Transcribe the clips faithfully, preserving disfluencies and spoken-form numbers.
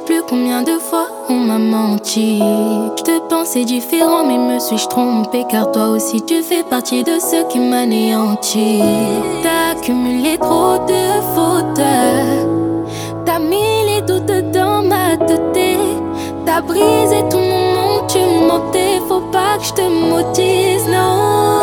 plus combien de fois on m'a menti. Je te pensais différent, mais me suis-je trompée? Car toi aussi tu fais partie de ceux qui m'anéantissent. T'as accumulé trop de fautes, t'as mis les doutes dans ma tête, t'as brisé tout mon monde, tu mentais. Faut pas que je te maudisse, non.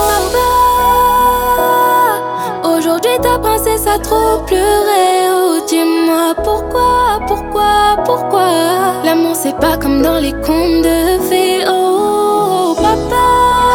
Papa, aujourd'hui ta princesse a trop pleuré. Oh, dis-moi pourquoi, pourquoi, pourquoi. L'amour c'est pas comme dans les contes de fées. Oh, papa,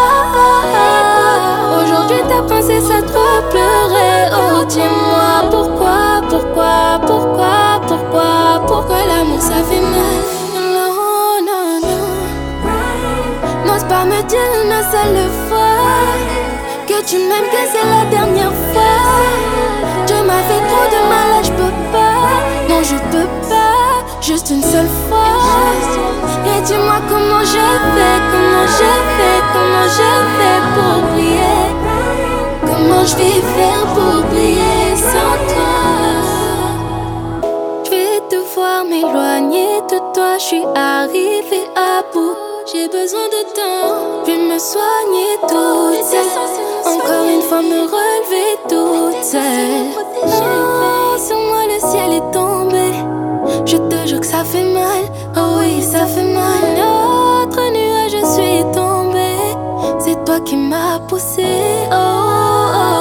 aujourd'hui ta princesse a trop pleuré. Oh, dis-moi pourquoi, pourquoi, pourquoi, pourquoi, pourquoi l'amour ça fait mal. Non, non, non. N'ose pas me dire une seule fois que tu m'aimes, que c'est la dernière fois. Tu m'as fait trop de mal, je peux pas. Non, je peux pas, juste une seule fois. Et dis-moi comment je fais, comment je fais, comment je fais pour oublier. Comment je vais faire pour oublier sans toi. Je vais devoir m'éloigner de toi, je suis arrivée à bout. J'ai besoin de temps, puis me soigner toute seule. Encore une fois me relever toute seule. Oh, sur moi le ciel est tombé. Je te jure que ça fait mal, oh oui ça fait mal. Notre nuage je suis tombée. C'est toi qui m'as poussé, oh, oh,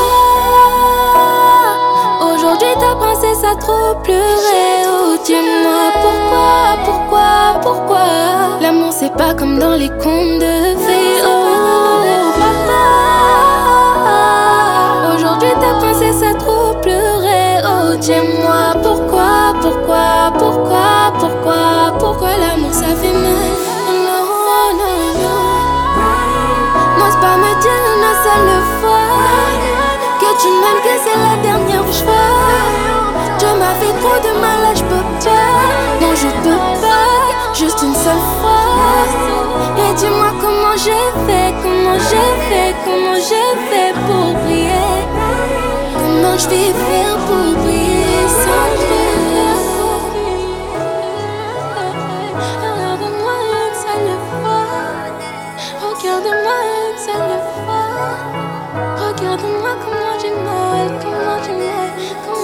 oh. Aujourd'hui ta princesse a trop pleuré. Oh, dis-moi pourquoi, pourquoi, pourquoi. L'amour c'est pas comme dans les contes de fées. Oh, papa, aujourd'hui ta princesse a trop pleuré. Oh, dis-moi pourquoi, pourquoi, pourquoi, pourquoi, pourquoi l'amour ça fait mal. Non, non, non. N'ose pas me dire une seule fois que tu m'aimes, que c'est la dernière fois. Tu m'as fait trop de mal, je peux pas. Non, je peux pas, juste une seule fois. Et dis-moi comment j'ai fait, comment j'ai fait, comment j'ai fait pour oublier. Comment je vais faire pour oublier sans toi. Regarde-moi une seule fois. Regarde-moi une seule fois. Regarde-moi comment j'ai mal, comment j'ai mal, comment